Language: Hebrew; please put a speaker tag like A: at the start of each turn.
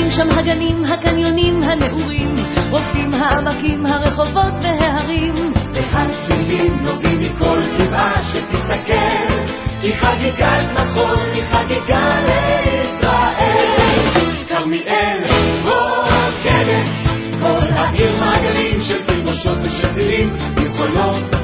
A: רוקדים שם הגנים, הקניונים, הנעורים, רוקדים העמקים, הרחובות וההרים,
B: והצלילים נוגעים מכל טבעה שתסתכל, כי חגיגת נכון, כי חגיגה לישראל. כרמיאל רוקדת, כל העיר מעגלים של תלבושות ושל צילים, יכולות